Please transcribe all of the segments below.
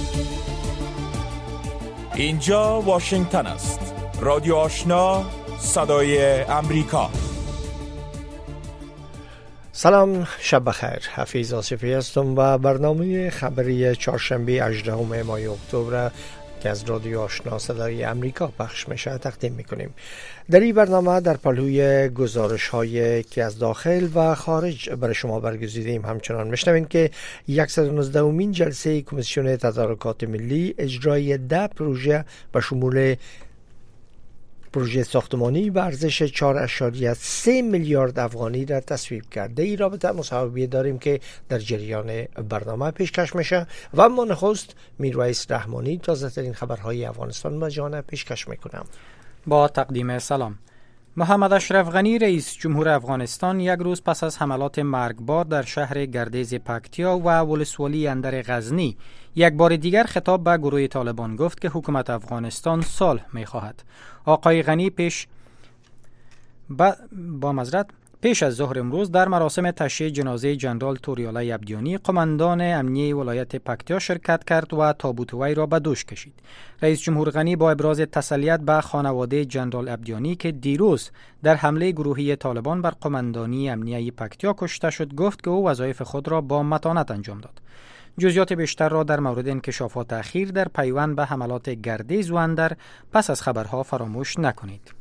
اینجا واشنگتن است. رادیو آشنا، صدای امریکا. سلام، شب بخیر. حفیظ آصفی هستم و برنامه خبری چهارشنبه 18 ماه اکتبر که از رادیو آشنا صدای امریکا پخش میشه تقدیم میکنیم. در این برنامه در پهلوی گزارش هایی که از داخل و خارج برای شما برگزیدیم همچنان میشنوین که 119مین جلسه کمیسیون تدارکات ملی اجرای 10 پروژه به شمول پروژه ساختمانی به ارزش 4.3 میلیارد افغانی را تصویب کرد. در این رابطه مصاحبه داریم که در جریان برنامه پیشکش میشه و اما نخست میرویس رحمانی تازه ترین خبرهای افغانستان و جهان پیشکش میکنم. با تقدیم سلام. محمد اشرف غنی رئیس جمهور افغانستان یک روز پس از حملات مرگبار در شهر گردیز پکتیا و ولسوالی اندر غزنی یک بار دیگر خطاب به گروه طالبان گفت که حکومت افغانستان صلح می‌خواهد. آقای غنی پیش از ظهر امروز در مراسم تشییع جنازه جنرال توریالا عبدیانی قماندان امنیه ولایت پکتیا شرکت کرد و تابوت وی را به دوش کشید. رئیس جمهور غنی با ابراز تسلیت به خانواده جنرال عبدیانی که دیروز در حمله گروهی طالبان بر قماندانی امنیه پکتیا کشته شد گفت که او وظایف خود را با متانت انجام داد. جزئیات بیشتر را در مورد انکشافات اخیر در پیوند به حملات گردیز و اندر پس از خبرها فراموش نکنید.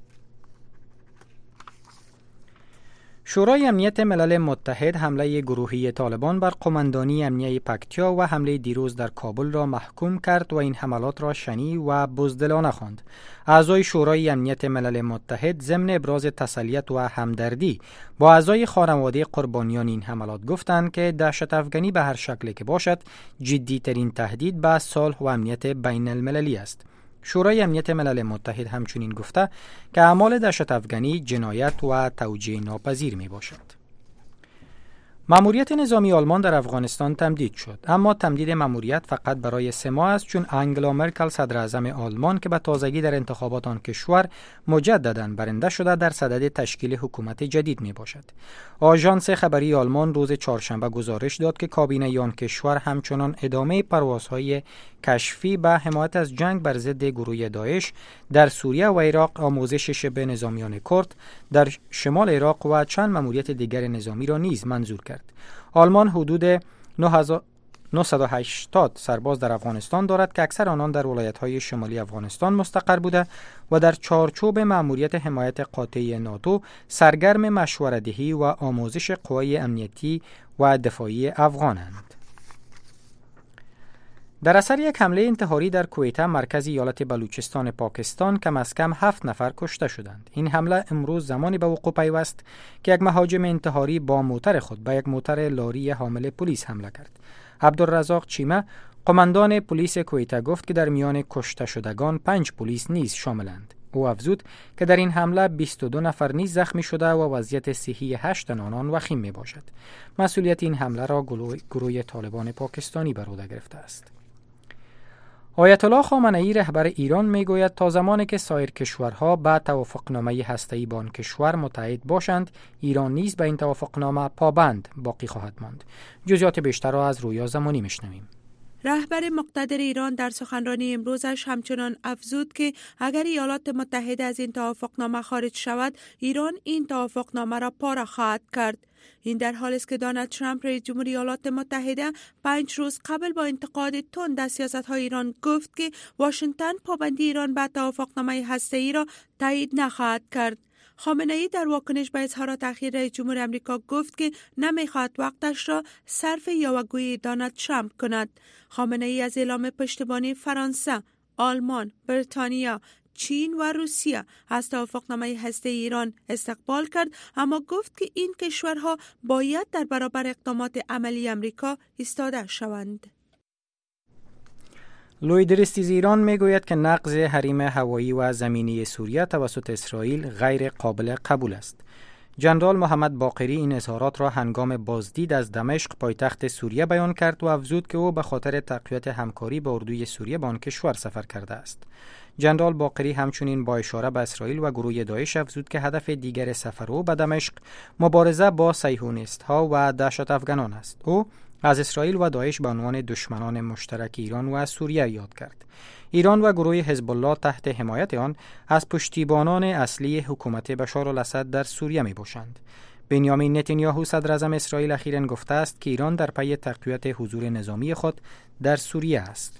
شورای امنیت ملل متحد حمله گروهی طالبان بر قماندانی امنیه پکتیا و حمله دیروز در کابل را محکوم کرد و این حملات را شنیع و بزدلانه خواند. اعضای شورای امنیت ملل متحد ضمن ابراز تسلیت و همدردی با اعضای خانواده قربانیان این حملات گفتند که دهشت افغانی به هر شکلی که باشد جدی‌ترین تهدید به صلح و امنیت بین المللی است. شورای امنیت ملل متحد همچنین گفته که اعمال دهشت افغانی جنایت و توجیه ناپذیر می باشد. مأموریت نظامی آلمان در افغانستان تمدید شد، اما تمدید مأموریت فقط برای 3 ماه است چون آنگلا مرکل صدر اعظم آلمان که به تازگی در انتخابات آن کشور مجددا برنده شده در صدد تشکیل حکومت جدید می باشد. آژانس خبری آلمان روز چهارشنبه گزارش داد که کابینه آن کشور همچنان ادامه پروازهای کشفی به حمایت از جنگ بر ضد گروه داعش در سوریه و عراق، آموزش شبه نظامیان کرد در شمال عراق و چند مأموریت دیگر نظامی را نیز منظور کرد. آلمان حدود 980 سرباز در افغانستان دارد که اکثر آنان در ولایت‌های شمالی افغانستان مستقر بوده و در چارچوب مأموریت حمایت قاطع ناتو سرگرم مشوره‌دهی و آموزش قوای امنیتی و دفاعی افغانند. در اثر یک حمله انتحاری در کویته مرکز ایالت بلوچستان پاکستان کم از کم 7 نفر کشته شدند. این حمله امروز زمانی به وقوع پیوست که یک مهاجم انتحاری با موتر خود به یک موتر لاری حامل پلیس حمله کرد. عبدالرزاق چیمه قماندان پلیس کویته گفت که در میان کشته شدگان 5 پلیس نیز شاملند. او افزود که در این حمله 22 نفر نیز زخمی شده و وضعیت صحی 8 آنان وخیم می باشد. مسئولیت این حمله را گروه طالبان پاکستانی بر عهده گرفته است. آیت الله خامنه‌ای رهبر ایران میگوید تا زمانی که سایر کشورها به توافقنامه هسته‌ای با آن کشور متحد باشند، ایران نیز به این توافقنامه پابند باقی خواهد ماند. جزئیات بیشتر را از رویا زمانی میشنویم. رهبر مقتدر ایران در سخنرانی امروزش همچنان افزود که اگر ایالات متحده از این توافقنامه خارج شود، ایران این توافقنامه را پاره خواهد کرد. این در حالی است که دونالد ترامپ رئیس جمهور ایالات متحده 5 روز قبل با انتقاد تند از سیاست‌های ایران گفت که واشنگتن پابندی ایران به توافقنامه هسته‌ای را تایید نخواهد کرد. خامنه‌ای در واکنش به اظهارات اخیر رئیس جمهور امریکا گفت که نمی‌خواهد وقتش را صرف یاوه‌گویی دونالد ترامپ کند. خامنه‌ای از اعلام پشتیبانی فرانسه، آلمان، بریتانیا، چین و روسیه از توافقنامه هسته ایران استقبال کرد، اما گفت که این کشورها باید در برابر اقدامات عملی امریکا ایستاده شوند. لوی درستیز ایران میگوید که نقض حریم هوایی و زمینی سوریه توسط اسرائیل غیر قابل قبول است. جنرال محمد باقری این اظهارات را هنگام بازدید از دمشق پایتخت سوریه بیان کرد و افزود که او به خاطر تقویت همکاری با اردوی سوریه به آن کشور سفر کرده است. جنرال باقری همچنین با اشاره به اسرائیل و گروه داعش افزود که هدف دیگر سفر او به دمشق مبارزه با صهیونیست‌ها و دهشت افغانان است. او از اسرائیل و داعش به عنوان دشمنان مشترک ایران و سوریه یاد کرد. ایران و گروه حزب الله تحت حمایت آن از پشتیبانان اصلی حکومت بشار الاسد در سوریه میباشند. بنیامین نتانیاهو صدر اعظم اسرائیل اخیراً گفته است که ایران در پی تقویت حضور نظامی خود در سوریه است.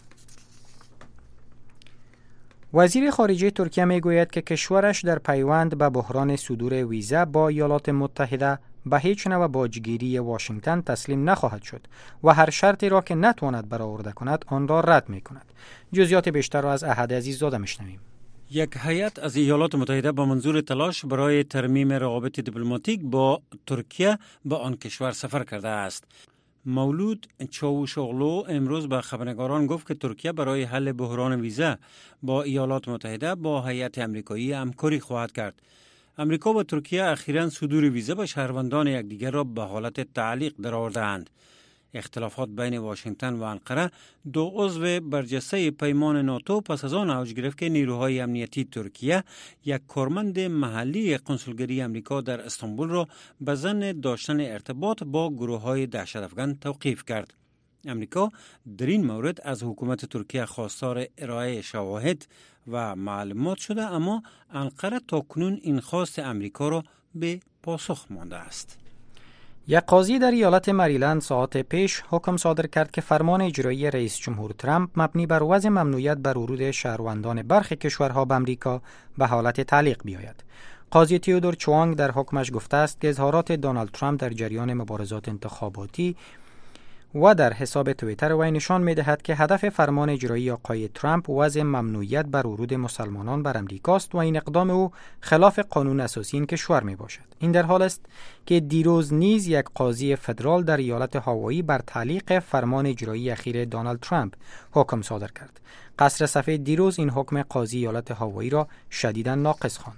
وزیر خارجه ترکیه میگوید که کشورش در پیوند به بحران صدور ویزا با ایالات متحده به هیچ نوع باجگیری واشنگتن تسلیم نخواهد شد و هر شرطی را که نتواند برآورده کند آن را رد می کند. جزئیات بیشتر را از احد عزیززاده میشنویم. یک هیئت از ایالات متحده با منظور تلاش برای ترمیم روابط دیپلماتیک با ترکیه به آن کشور سفر کرده است. مولود چاوشوغلو امروز به خبرنگاران گفت که ترکیه برای حل بحران ویزا با ایالات متحده با هیئت آمریکایی همکاری خواهد کرد. امریکا و ترکیه اخیراً صدور ویزا به شهروندان یکدیگر را به حالت تعلیق درآورده‌اند. اختلافات بین واشنگتن و انقره، دو عضو برجسته پیمان ناتو، پس از آن اوج گرفت که نیروهای امنیتی ترکیه یک کارمند محلی کنسولگری امریکا در استانبول را به ظن داشتن ارتباط با گروه‌های دهشت‌افکن توقیف کرد. امریکا در این مورد از حکومت ترکیه خواستار ارائه شواهد و معلومات شده، اما انقره تاکنون این خواست امریکا را به پاسخ مانده است. یک قاضی در ایالت مریلند ساعات پیش حکم صادر کرد که فرمان اجرایی رئیس جمهور ترامپ مبنی بر وضع ممنوعیت بر ورود شهروندان برخی کشورها به امریکا به حالت تعلیق بیاید. قاضی تیودور چوانگ در حکمش گفته است که اظهارات دونالد ترامپ در جریان مبارزات انتخاباتی و در حساب توییتر وی نشان می‌دهد که هدف فرمان اجرایی آقای ترامپ وضع ممنوعیت بر ورود مسلمانان بر امریکاست و این اقدام او خلاف قانون اساسی این کشور میباشد. این در حال است که دیروز نیز یک قاضی فدرال در ایالت هاوایی بر تعلیق فرمان اجرایی اخیر دونالد ترامپ حکم صادر کرد. قصر سفید دیروز این حکم قاضی ایالت هاوایی را شدیداً ناقص خواند.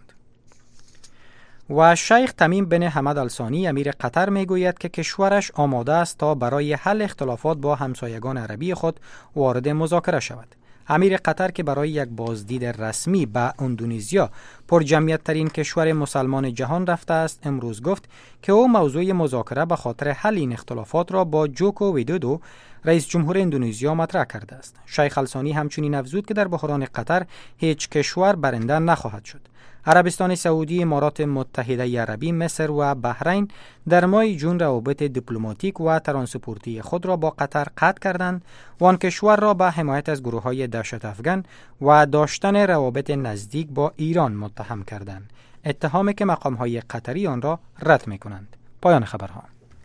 و شیخ تمیم بن حمد الثانی امیر قطر میگوید که کشورش آماده است تا برای حل اختلافات با همسایگان عربی خود وارد مذاکره شود. امیر قطر که برای یک بازدید رسمی به اندونزیا پر جمعیت ترین کشور مسلمان جهان رفته است، امروز گفت که او موضوع مذاکره به خاطر حل این اختلافات را با جوکو ویدودو رئیس جمهور اندونزیا مطرح کرده است. شیخ الثانی همچنین افزود که در بحران قطر هیچ کشور برنده نخواهد شد. عربستان سعودی، امارات متحده عربی، مصر و بحرین در ماه جون روابط دیپلماتیک و ترانسپورتی خود را با قطر قطع کردند و آن کشور را به حمایت از گروه‌های دهشت افکن و داشتن روابط نزدیک با ایران متهم کردند. اتهامی که مقام‌های قطری آن را رد می‌کنند. پایان خبرها.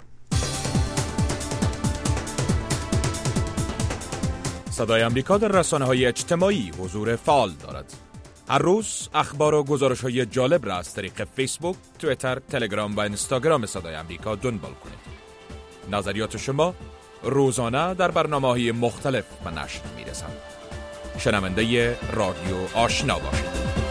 صدای آمریکا در رسانه‌های اجتماعی حضور فعال دارد. هر روز اخبار و گزارش‌های جالب را از طریق فیسبوک، توییتر، تلگرام و اینستاگرام صدای آمریکا دنبال کنید. نظریات شما روزانه در برنامه‌های مختلف به نشر می‌رسند. شنونده رادیو آشنا باشید.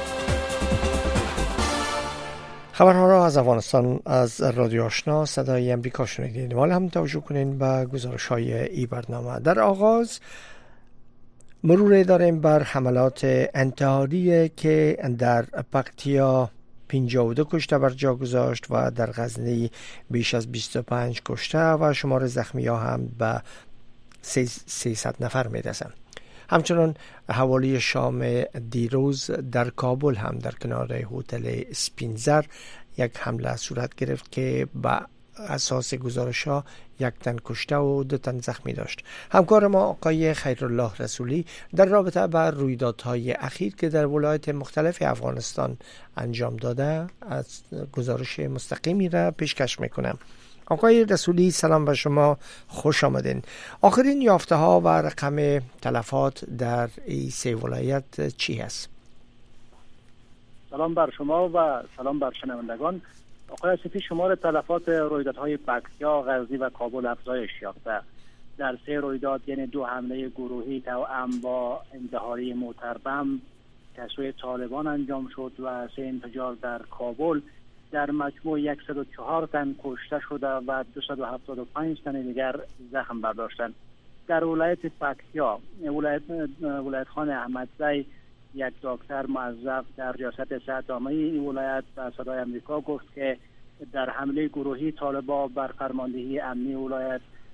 خبرها را از افغانستان از رادیو آشنا صدای آمریکا شنیدید. حالا هم توجه کنین به گزارش‌های این برنامه. در آغاز مرور داریم بر حملات انتحاری که در پکتیا 52 کشته بر جا گذاشت و در غزنی بیش از 25 کشته و شمار زخمی ها هم به 300 نفر می رسند. همچنان حوالی شام دیروز در کابل هم در کنار هتل اسپینزر یک حمله صورت گرفت که با اساس گزارش ها یک تن کشته و 2 تن زخمی داشت. همکار ما آقای خیرالله رسولی در رابطه با رویدادهای اخیر که در ولایت مختلف افغانستان انجام داده از گزارش مستقیمی را پیشکش میکنم. آقای رسولی سلام به شما، خوش آمدین. آخرین یافته ها و رقم تلفات در این 3 ولایت چی هست؟ سلام بر شما و سلام بر شنوندگان. آقای اسفی، شمار تلفات رویدادهای پکتیا، غزنی و کابل افزایش یافته. در 3 رویداد یعنی 2 حمله گروهی توأم با انتحاری موتربم که از سوی طالبان انجام شد و 3 انفجار در کابل، در مجموع 104 تن کشته شده و 275 تن دیگر زخم برداشتند. در ولایت پکتیا، ولایت خان احمدزی، یک دکتر موظف در ریاست صحت عامه این ولایت به صدای آمریکا گفت که در حمله گروهی طالبان بر فرماندهی امنی ولایت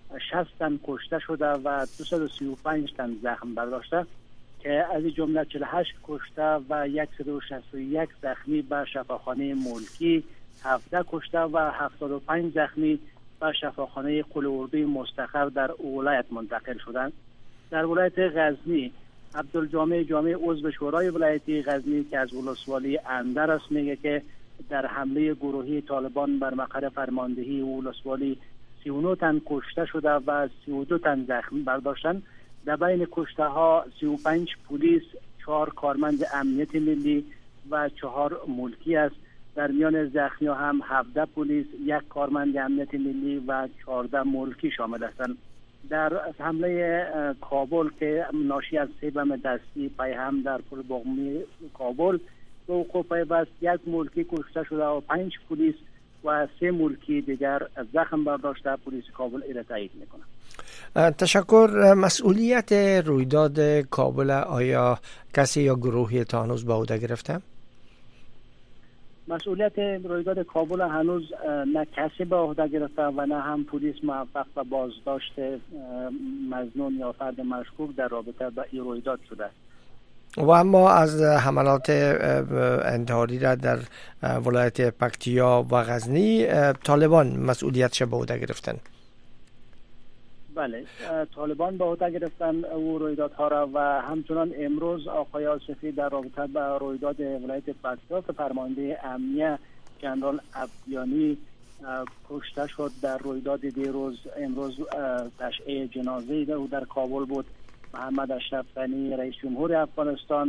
60 تن کشته شده و 235 تن زخم برداشته که از جمله 48 کشته و 161 زخمی به شفاخانه ملکی، 17 کشته و 75 زخمی به شفاخانه قل اردوی مستقر در ولایت منتقل شدند. در ولایت غزنی عبدالجامع جامع عضو شورای ولایتی غزنی که از ولسوالی اندر است میگه که در حمله گروهی طالبان بر مقر فرماندهی ولسوالی 39 تن کشته شده و 32 تن زخم برداشتند. در بین کشته ها 35 پلیس، 4 کارمند امنیت ملی و 4 ملکی است. در میان زخمی هم 17 پلیس، 1 کارمند امنیت ملی و 14 ملکی شامل هستند. در حمله کابل که ناشی از 3 بم دستی پیهم در پل باغمی کابل به وقوع پیوست، 1 ملکی کشته شده و 5 پلیس و 3 ملکی دیگر زخم برداشته. پلیس کابل را تایید میکنه. تشکر. مسئولیت رویداد کابل آیا کسی یا گروهی تا هنوز به عهده گرفته؟ مسئولیت رویداد کابل هنوز نه کسی به عهده گرفته و نه هم پلیس موفق به بازداشت مظنون یا فرد مشکوک در رابطه با این رویداد شده است. و اما از حملات انتحاری را در ولایت پکتیا و غزنی طالبان مسئولیتش به عهده گرفتن؟ بله، طالبان به عهده گرفتن او رویدادها را و همچنان امروز آقای آصفی در رابطه با رویداد ولایت پکتیا که فرمانده امنیه جنرال عبدیانی کشته شد در رویداد دیروز. امروز تشییع جنازه او در کابل بود. محمد اشرف غنی رئیس جمهور افغانستان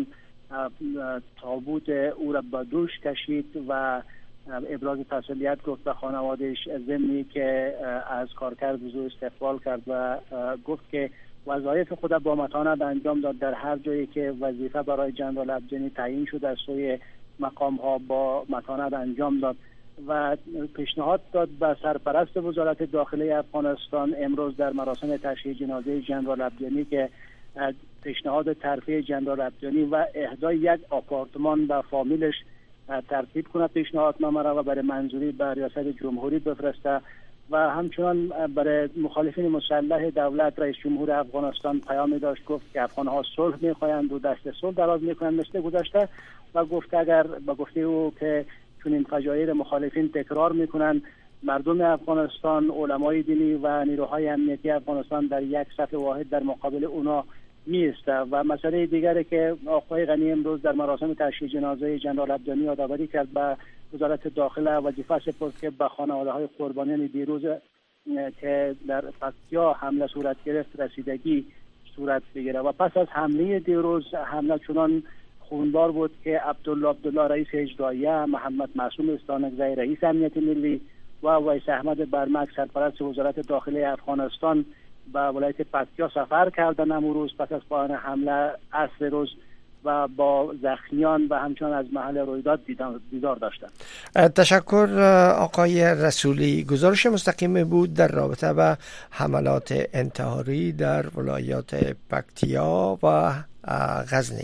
تابوت او را به دوش کشید و ابراز تسلیت گفت به خانواده‌اش، ضمنی که از کارکرد او استقبال کرد و گفت که وظایف خود با متانت انجام داد. در هر جایی که وظیفه برای جنرال عبدیانی تعیین شد از سوی مقام ها با متانت انجام داد و پیشنهاد داد به سرپرست وزارت داخلی افغانستان امروز در مراسم تشییع جنازه جنرال عبدیانی که پیشنهاد ترفیع جنرال عبدیانی و اهدای 1 آپارتمان به فامیلش ترتیب کنه پیشنهادنامه را و برای منظوری به ریاست جمهوری بفرسته و همچنان برای مخالفین مسلح دولت رئیس جمهور افغانستان پیامی داشت. گفت که افغان‌ها صلح می‌خواهند و دست صلح دراز می‌کنند مثل گذشته و گفت اگر با گفته او که چون این فجایع مخالفین تکرار می‌کنند، مردم افغانستان، علمای دینی و نیروهای امنیتی افغانستان در یک صف واحد در مقابل اونا میسته. و مسئله دیگری که آقای غنی امروز در مراسم تشییع جنازه جنرال عبدیانی یادآوری کرد به وزارت داخله وظیفه سپرد که به خانواده‌های قربانیان دیروز که در پکتیا حمله صورت گرفت رسیدگی صورت بگیره. و پس از حمله دیروز حمله چنان خونبار بود که عبدالله رئیس اجراییه، محمد معصوم استانکزی رئیس امنیت ملی و ویس احمد برمک سرپرست وزارت داخلی افغانستان به ولایت پکتیا سفر کردند امروز پس از پایان حمله عصر روز و با زخمیان و همچنان از محل رویداد دیدار داشتند. تشکر آقای رسولی. گزارش مستقیم بود در رابطه با حملات انتحاری در ولایات پکتیا و غزنی.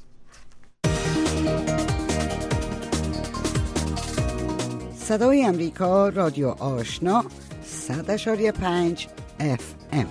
صدای امریکا، رادیو آشنا 100.5 FM.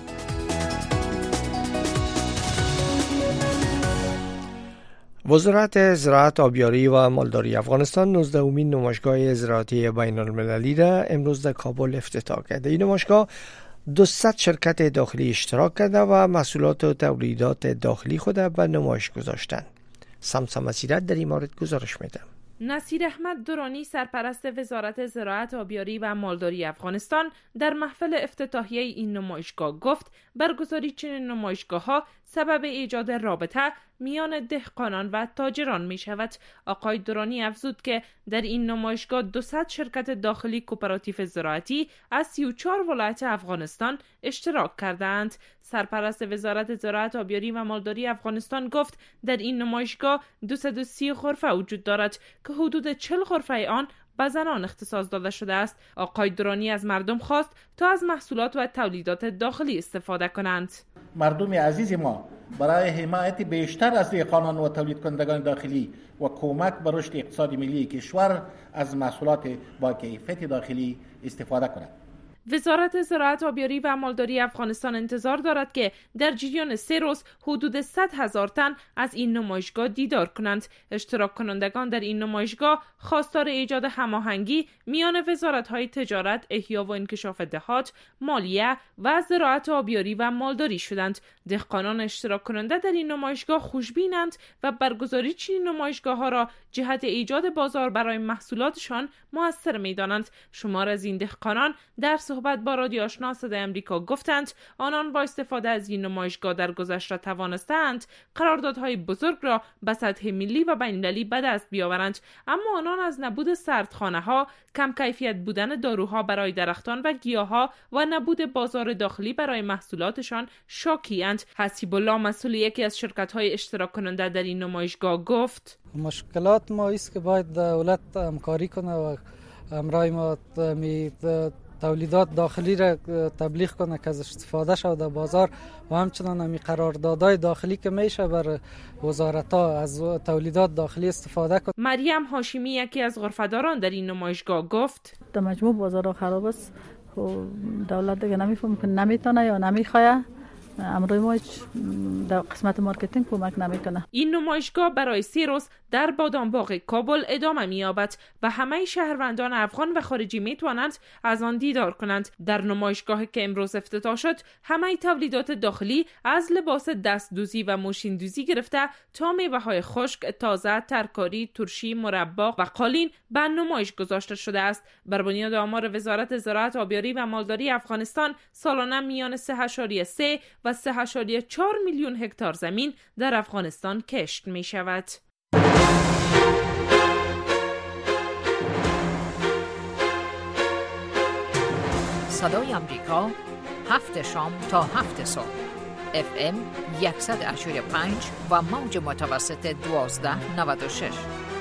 وزارت زراعت، آبیاری و مالداری افغانستان 19مین نمایشگاه زراعتی بین المللی را امروز در کابل افتتاح کرده. این نمایشگاه 200 شرکت داخلی اشتراک کرده و محصولات و تولیدات داخلی خود به نمایش گذاشتند. سمسم سیرت در این مورد گزارش میدم. نصیر احمد درانی سرپرست وزارت زراعت، آبیاری و مالداری افغانستان در محفل افتتاحیه این نمایشگاه گفت برگزاری چنین نمایشگاه‌ها سبب ایجاد رابطه میان دهقانان و تاجران می شود. آقای درانی افزود که در این نمایشگاه 200 شرکت داخلی کوپراتیو زراعتی از 34 ولایت افغانستان اشتراک کردند. سرپرست وزارت زراعت، آبیاری و مالداری افغانستان گفت در این نمایشگاه 230 غرفه وجود دارد که حدود 40 غرفه آن به زنان اختصاص داده شده است. آقای درانی از مردم خواست تا از محصولات و تولیدات داخلی استفاده کنند. مردم عزیز ما برای حمایت بیشتر از دهقانان و تولید کنندگان داخلی و کمک به رشد اقتصادی ملی کشور از محصولات با کیفیت داخلی استفاده کنند. وزارت زراعت، آبیاری و مالداری افغانستان انتظار دارد که در جریان 3 روز حدود 100,000 تن از این نمایشگاه دیدار کنند. اشتراک کنندگان در این نمایشگاه خواستار ایجاد هماهنگی میان وزارت‌های تجارت، احیا و انکشاف دهات، مالیه و زراعت، آبیاری و مالداری شدند. دهقانان اشتراک کننده در این نمایشگاه خوشبینند و برگزاری چنین نمایشگاه‌ها را جهت ایجاد بازار برای محصولاتشان موثر می‌دانند. شمار از این دهقانان در صحبت با رادیو آشنا صدای آمریکا گفتند آنان با استفاده از این نمایشگاه در گذشته توانستند قراردادهای بزرگ را به سطح ملی و بین‌المللی به دست بیاورند، اما آنان از نبود سردخانه‌ها، کم کیفیت بودن داروها برای درختان و گیاها و نبود بازار داخلی برای محصولاتشان شاکی‌اند. حسیب الله، مسئول یکی از شرکت‌های اشتراک کننده در این نمایشگاه، گفت مشکلات ما است که باید دولت همکاری کنه و امرای ما تولیدات داخلی را تبلیغ کنه که از استفاده شود در بازار و همچنان همی قراردادهای داخلی که میشه بر وزارت‌ها از تولیدات داخلی استفاده کنه. مریم هاشمی، یکی از غرفه‌داران در این نمایشگاه، گفت در مجموع بازار خراب است، دولت دیگه نمیفهمه که نمیتونه یا نمیخواد. امروز ما در قسمت مارکتینگ کمک نمیکنه. این نمایشگاه برای 3 روز در بادامباغ کابل ادامه می‌یابد و همه شهروندان افغان و خارجی میتوانند از آن دیدار کنند. در نمایشگاهی که امروز افتتاح شد، همه تولیدات داخلی از لباس دستدوزی و ماشین دوزی گرفته تا میوه‌های خشک، تازه، ترکاری، ترشی، مربا و قالین به نمایش گذاشته شده است. بر بنیاد آمار وزارت زراعت، آبیاری و مالداری افغانستان، سالانه میان 3.3 و 3.4 میلیون هکتار زمین در افغانستان کشت می شود. صدای آمریکا 7 شام تا 7 صبح FM 100.5 و موج متوسط 1296.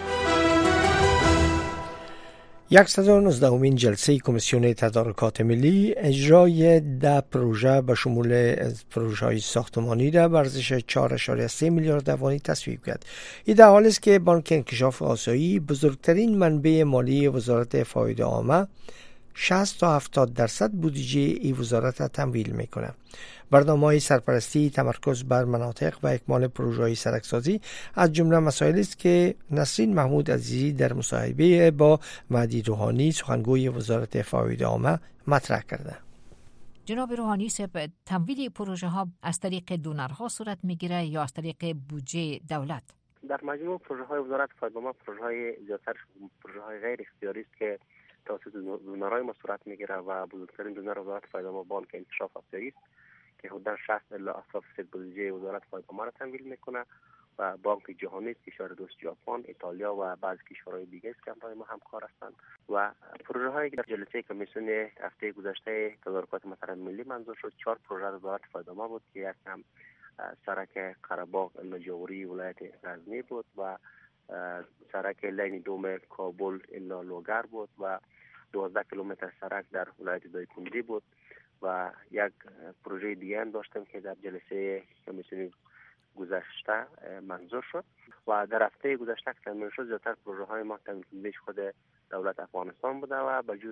119مین جلسه کمیسیون تدارکات ملی اجرای 10 پروژه به شمول پروژه‌های ساختمانی را به ارزش 4.3 میلیارد افغانی تصویب کرد. این در حالی است که بانک انکشاف آسیایی، بزرگترین منبع مالی وزارت فایده عامه، 60 تا 70% بودجه این وزارت را تمویل میکنه. برنامه‌های سرپرستی تمرکز بر مناطق و اکمال پروژه‌های سرک‌سازی از جمله مسائلی است که نسرین محمود عزیزی در مصاحبه با مهدی روحانی، سخنگوی وزارت فایده عامه، مطرح کرده. جناب روحانی صاحب، تمویل پروژه ها از طریق دونرها صورت میگیره یا از طریق بودجه دولت؟ در مجموع پروژه های وزارت فایده عامه پروژه های زیادتر پروژه های غیر اختیاری است که توسط دونرهای ما صورت میگیره و بزرگترین دونر وزارت فایده عامه بانک انکشاف آسیایی است که حدود 60 الی 70% بودجه وزارت فایده عامه را تمویل میکنه و بانک جهانی است، کشور دوست ژاپن، ایتالیا و بعضی کشورهای دیگه است که همراه ما همکار هستند و پروژه هایی که در جلسه کمیسیون هفته گذشته تدارکات محترم ملی منظور شد 4 پروژه وزارت فایده عامه بود که یک هم سرک قره‌باغ مجاوری ولایت غزنی بود و سرک لین دوم کابل الا لوگر بود و 12 کیلومتر سرک در ولایت دایکنډی بود و یک پروژه دیگه هم داشتیم که در جلسه کمیسیون گذشته منظور شد و در هفته گذشته که تموم شد زیادتر پروژه های ما تمویل خود دولت افغانستان بوده و بجز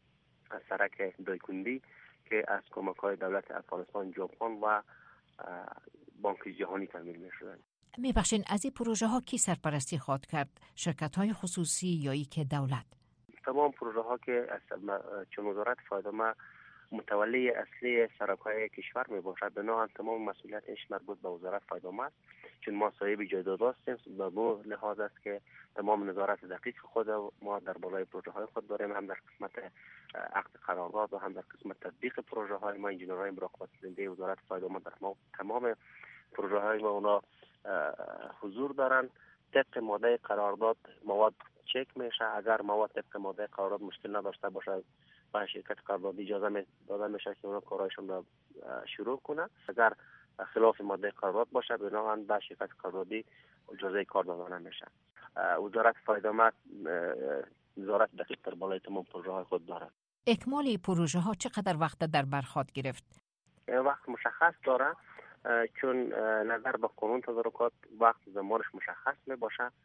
سرک دایکنډی که از کمک های دولت افغانستان، ژاپن و بانک جهانی تمویل می شدند. میبخشین از این پروژه ها کی سرپرستی خواهد کرد؟ شرکت های خصوصی یا ای که دولت؟ تمام پروژه ها که چون وزارت فایده عامه متولی اصلی سرک‌های کشور می باشد، بنابراین تمام مسئولیتش مربوط به وزارت فایده عامه است، چون ما صاحب جایداد هستیم. به این لحاظ است که تمام نظارت دقیق خود ما در بالای پروژه های خود داریم، هم در قسمت عقد قرارداد و هم در قسمت تطبیق پروژه های ما. انجینرهای مراقبت کننده وزارت فایده عامه در تمام پروژه های ما اونا حضور دارند. طبق ماده قرارداد مواد چک میشه، اگر مواد طبق ماده قرارداد مشکل نداشته باشه با شرکت قراردادی اجازه داده میشه که اونا کارایشون را شروع کنه. اگر خلاف ماده قرارداد باشه بنابراین با شرکت قراردادی اجازه کار داده نمیشه. وزارت فایده عامه نظارت دقیق در بالای تمام پروژه های خود دارد. اکمال پروژه ها چقدر وقت در بر خواهد گرفت؟ وقت مشخص داره، چون نظر به قانون تدارکات وقت زمانش مشخص می باشه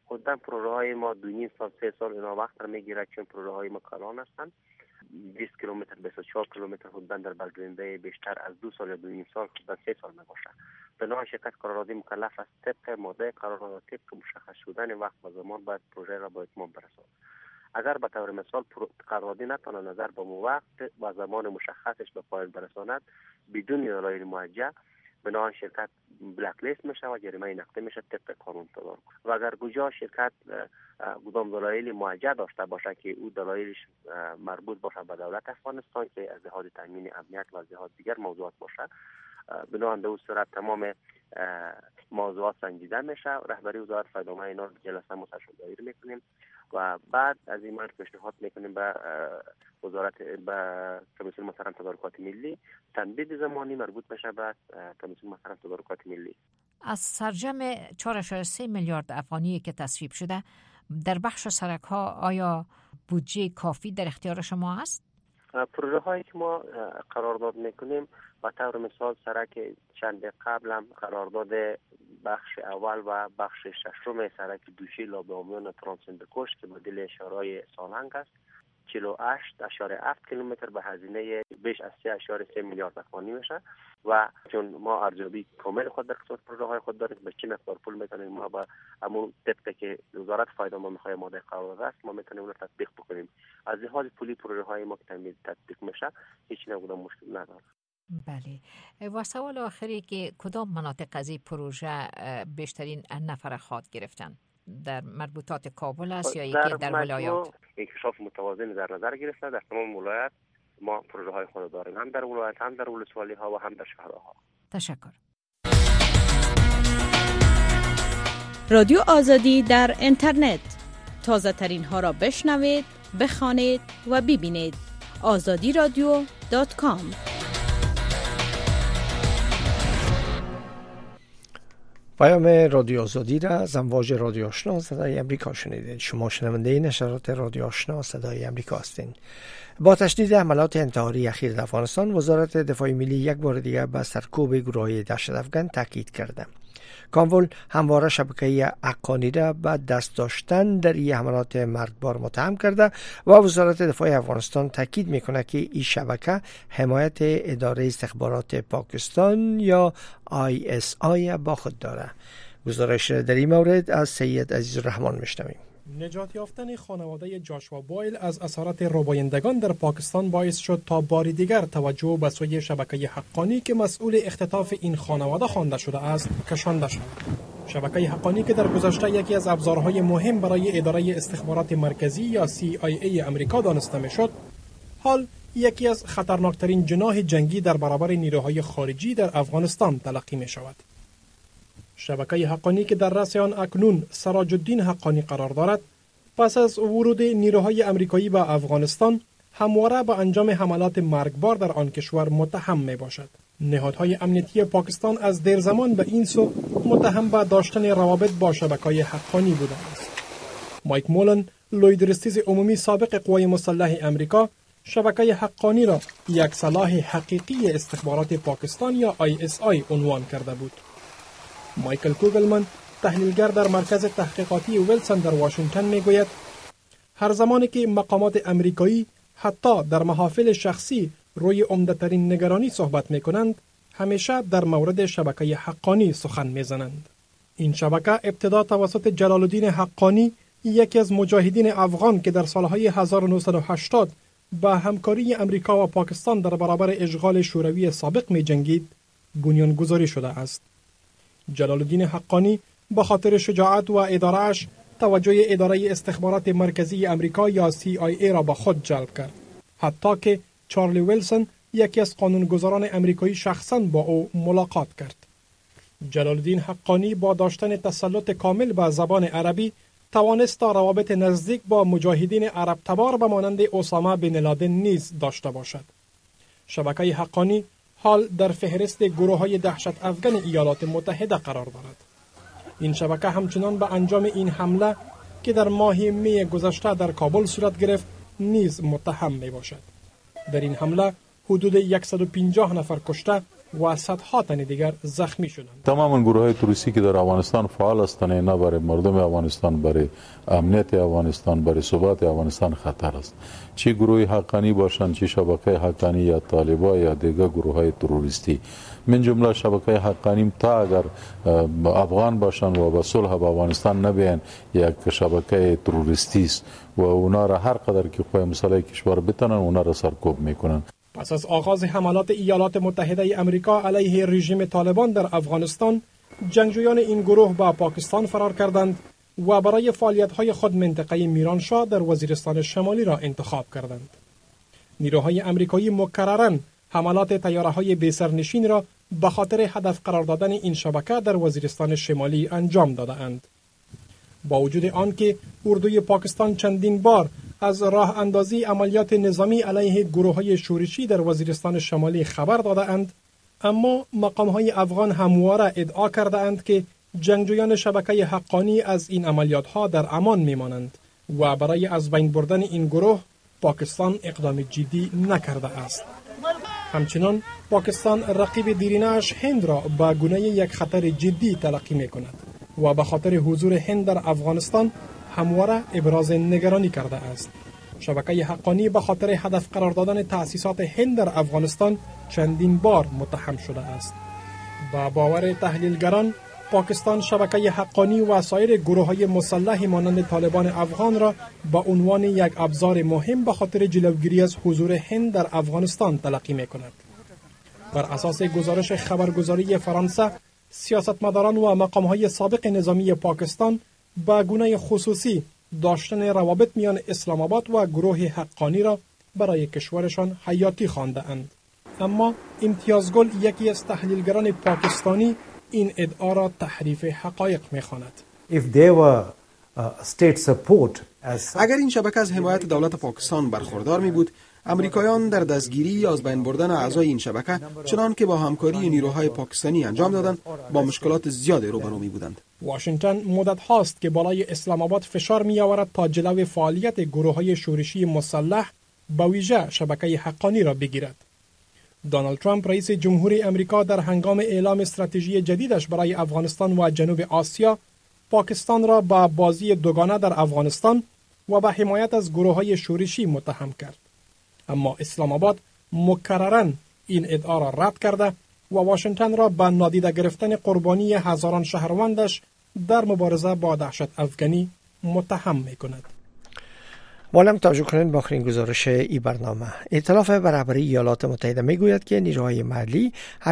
خودن پروژه های ما 2.5 سال 3 سال اینا وقت را میگیره، چون پروژه های ما کلان هستند. 20 کیلومتر 24 کیلومتر خودن در برگزیده بیشتر از 2 سال یا 2.5 سال خودن 3 سال میباشه. بنابراین شرکت قراردادی مکلف است طبق ماده قرارداد طبق مشخص شدن وقت و زمان باید پروژه را به اتمام برساند. اگر به طور مثال قراردادی نتونه نظر به وقت و زمان مشخصش به پایان برساند بدون دلایل موجه، بنابراین شرکت بلک لیست میشه و جریمه نقدی میشه طبق قانون تدارک. و اگر کجا شرکت کدام دلایل موجه داشته باشه که او دلایلش مربوط باشه به دولت افغانستان که از لحاظ تامین امنیت و از لحاظ دیگر موضوعات باشه، بنابراین در اون صورت تمام موضوعات سنجیده میشه. رهبری وزارت فیض‌آمد اینا جلسه مستشار دایر میکنیم و بعد از این مورد پیشنهاد میکنیم به وزارت به کمیسیون محترم تدارکات ملی. تمدید زمانی مربوط میشه به کمیسیون محترم تدارکات ملی. از سرجم 4.3 میلیارد افغانی که تصویب شده در بخش سرک ها آیا بودجه کافی در اختیار شما است؟ پروژه هایی که ما قرارداد میکنیم به طور مثال سرک چند قبل هم قرارداد بخش اول و بخش ششم سرک دوشی لابامیان ترانسندکوش که بدل اشارهای سالنگ است 48.7 کیلومتر به هزینه بیش از 3.3 میلیارد افغانی میشه و چون ما ارزیابی کامل خود در قسمت پروژه های خود داریم به چه مقدار پول میتونیم ما با همون طبقی که وزارت فیض‌آمد میخواد ماده قرارداد است ما میتونیم اون رو تطبیق بکنیم. از لحاظ پولی پروژه های ما که تطبیق میشه هیچ نوع مشکل نداره. بله. و سوال آخری که کدام مناطق از این پروژه بیشترین نفر خواد گرفتن؟ در مربوطات کابل است یا یکی در ولایات؟ انکشاف متوازن در نظر گرفته در تمام ولایت ما پروژه های خود داریم، هم در ولایت هم در ولسوالی ها و هم در شهرها. تشکر. رادیو آزادی در اینترنت، تازه ترین ها را بشنوید، بخوانید و ببینید. azadiradio.com. پیام رادیو آزادی را از امواج رادیو آشنا صدای امریکا شنیدید. شما شنونده نشرات رادیو آشنا صدای امریکا هستین. با تشدید حملات انتحاری اخیر در افغانستان، وزارت دفاع ملی یک بار دیگر به سرکوب گروه‌های دهشت افغان تاکید کرده. کانول همواره شبکه حقانی را به دست داشتن در این حملات مرگبار متهم کرده و وزارت دفاع افغانستان تاکید میکنه که این شبکه حمایت اداره استخبارات پاکستان یا ISI با خود داره. گزارش در این مورد از سید عزیزالرحمن میشنویم. نجات یافتن خانواده جاشوا بویل از اسارت ربایندگان در پاکستان باعث شد تا بار دیگر توجه به سوی شبکه حقانی که مسئول اختطاف این خانواده خوانده شده است کشانده شد. شبکه حقانی که در گذشته یکی از ابزارهای مهم برای اداره استخبارات مرکزی یا CIA امریکا دانسته میشد، حال یکی از خطرناکترین جناح جنگی در برابر نیروهای خارجی در افغانستان تلقی می شود. شبکه حقانی که در رأس آن اکنون سراج الدین حقانی قرار دارد، پس از ورود نیروهای امریکایی به افغانستان همواره به انجام حملات مرگبار در آن کشور متهم می باشد. نهادهای امنیتی پاکستان از دیر زمان به این سو متهم به داشتن روابط با شبکه حقانی بوده است. مایک مولن، لویدرستیز عمومی سابق قوای مسلح امریکا، شبکه حقانی را یک سلاح حقیقی استخبارات پاکستان یا ISI عنوان کرده بود. مایکل کوگلمن، تحلیلگر در مرکز تحقیقاتی ویلسون در واشنگتن میگوید هر زمانی که مقامات امریکایی حتی در محافل شخصی روی عمده‌ترین نگرانی صحبت میکنند، همیشه در مورد شبکه حقانی سخن میزنند. این شبکه ابتدا توسط جلال الدین حقانی، یکی از مجاهدین افغان که در سالهای 1980 با همکاری امریکا و پاکستان در برابر اشغال شوروی سابق می جنگید، بنیانگذاری شده است. جلال الدین حقانی به خاطر شجاعت و اداره‌اش توجه اداره استخبارات مرکزی امریکا یا CIA را به خود جلب کرد، حتی که چارلی ویلسون، یکی از قانونگذاران امریکایی، شخصاً با او ملاقات کرد. جلال الدین حقانی با داشتن تسلط کامل به زبان عربی توانست تا روابط نزدیک با مجاهدین عرب تبار به مانند اسامه بن لادن نیز داشته باشد. شبکه حقانی حال در فهرست گروه‌های دهشت افغان ایالات متحده قرار دارد. این شبکه همچنان به انجام این حمله که در ماه می گذشته در کابل صورت گرفت نیز متهم می باشد. در این حمله حدود 150 نفر کشته و صدها تن دیگر زخمی شدند. تمام گروه‌های تروریستی که در افغانستان فعال هستند اینا برای مردم افغانستان، برای امنیت افغانستان، برای ثبات افغانستان خطر است. چه گروهی حقانی باشند، چه شبکه حقانی یا طالبان یا دیگر گروه‌های تروریستی، من جمله شبکه حقانی تا اگر افغان باشند و به صلح با افغانستان نبیان یک شبکه تروریستی است و اونا را هر قدر که خواهی مسئله کشور بتنن اونا را سرکوب میکنن. پس از آغاز حملات ایالات متحده امریکا علیه رژیم طالبان در افغانستان، جنگجویان این گروه به پاکستان فرار کردند و برای فعالیت‌های خود منطقه میرانشاه در وزیرستان شمالی را انتخاب کردند. نیروهای امریکایی مکرراً حملات طیاره‌های بی‌سرنشین را به خاطر هدف قرار دادن این شبکه در وزیرستان شمالی انجام داده‌اند. با وجود آنکه اردوی پاکستان چندین بار از راه اندازی عملیات نظامی علیه گروه‌های شورشی در وزیرستان شمالی خبر داده‌اند، اما مقام‌های افغان همواره ادعا کرده‌اند که جنگجویان شبکه حقانی از این عملیات‌ها در امان می‌مانند و برای از بین بردن این گروه پاکستان اقدام جدی نکرده است. همچنان پاکستان رقیب دیرینه‌اش هند را به گونه یک خطر جدی تلقی می‌کند و به خاطر حضور هند در افغانستان همواره ابراز نگرانی کرده است. شبکه حقانی به خاطر هدف قرار دادن تأسیسات هند در افغانستان چندین بار متهم شده است. با باور تحلیلگران، پاکستان شبکه حقانی و سایر گروه‌های مسلح مانند طالبان افغان را به عنوان یک ابزار مهم به خاطر جلوگیری از حضور هند در افغانستان تلقی می‌کند. بر اساس گزارش خبرگزاری فرانسه، سیاستمداران و مقام‌های سابق نظامی پاکستان به گونه خصوصی داشتن روابط میان اسلام آباد و گروه حقانی را برای کشورشان حیاتی خوانده‌اند. اما امتیازگل، یکی از تحلیلگران پاکستانی، این ادعا را تحریف حقایق می‌خواند. اگر این شبکه از حمایت دولت پاکستان برخوردار می بود، امریکایان در دستگیری یا از بین بردن اعضای این شبکه چنان که با همکاری نیروهای پاکستانی انجام دادند با مشکلات زیاد روبرو می بودند. واشنگتن مدت هاست که بالای اسلام آباد فشار می آورد تا جلوی فعالیت گروه‌های شورشی مسلح به ویژه شبکه حقانی را بگیرد. دونالد ترامپ رئیس جمهوری امریکا در هنگام اعلام استراتژی جدیدش برای افغانستان و جنوب آسیا، پاکستان را به بازی دوگانه در افغانستان و به حمایت از گروه‌های شورشی متهم کرد. اما اسلام آباد مکرراً این ادعا را رد کرده و واشنگتن را به نادیده گرفتن قربانی هزاران شهروندش در مبارزه با دهشت افغانی متهم می‌کند. معلم توجه کنید با آخرین گزارش این برنامه. ائتلاف برابری ایالات متحده میگوید که نیروهای محلی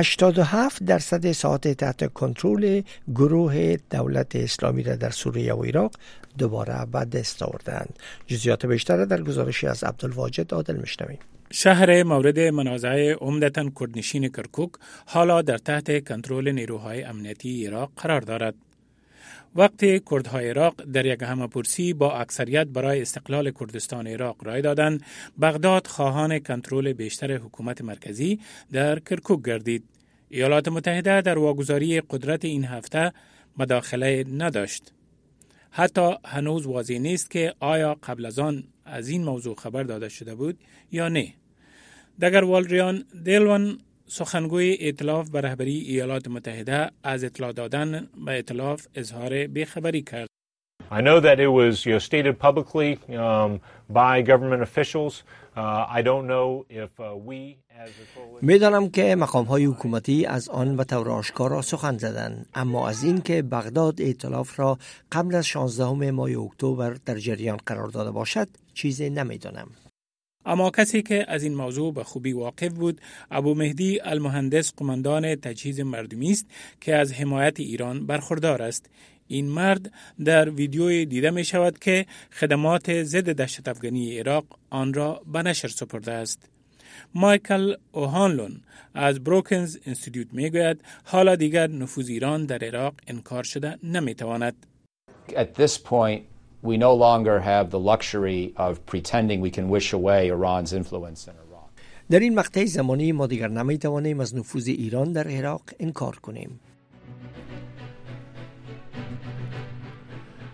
87% ساحات تحت کنترل گروه دولت اسلامی را در سوریه و عراق دوباره به دست آوردند. جزئیات بیشتر در گزارشی از عبدالواجد عادل میشنویم. شهر مورد منازعه عمدتاً کردنشین کرکوک حالا در تحت کنترل نیروهای امنیتی عراق قرار دارد. وقتی کردهای عراق در یک همه‌پرسی با اکثریت برای استقلال کردستان عراق رای دادند، بغداد خواهان کنترل بیشتر حکومت مرکزی در کرکوک گردید. ایالات متحده در واگذاری قدرت این هفته مداخله نداشت. حتی هنوز واضح نیست که آیا قبل از آن از این موضوع خبر داده شده بود یا نه. دگر والریان دیلون، سخنگوی ائتلاف به رهبری ایالات متحده، از اطلاع دادن به ائتلاف اظهار بیخبری کرد. I know that it was stated publicly by government officials. I don't know if we as a coalition. میدانم که مقام‌های حکومتی از آن به طور آشکارا سخن زدند، اما از این که بغداد ائتلاف را قبل از 16 ماه اکتبر در جریان قرار داده باشد چیزی نمیدانم. اما کسی که از این موضوع به خوبی واقف بود، ابو مهدی المهندس، قماندان تجهیز مردمی است که از حمایت ایران برخوردار است. این مرد در ویدیوی دیده می شود که خدمات ضد دهشت افغانی عراق آن را به نشر سپرده است. مایکل اوهانلون از بروکنز انستیتیوت می گوید حالا دیگر نفوذ ایران در عراق انکار شده نمی تواند. At this point we no longer have the luxury of pretending we can wish away Iran's influence in Iraq. در این مقطع زمانی ما دیگر نمی توانیم از نفوذ ایران در عراق انکار کنیم.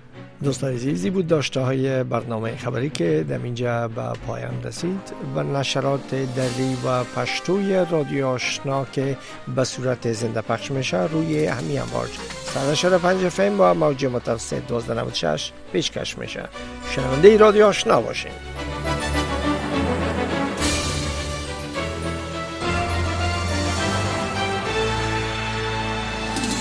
دوستان عزیزی بود داشته های برنامه خبری که در اینجا به پایان رسید و نشرات دری و پشتوی رادیو آشنا که به صورت زنده پخش میشه روی همین امواج 105 FM با موج متوسط 1296 پیشکش میشه. شنونده رادیو آشنا باشین.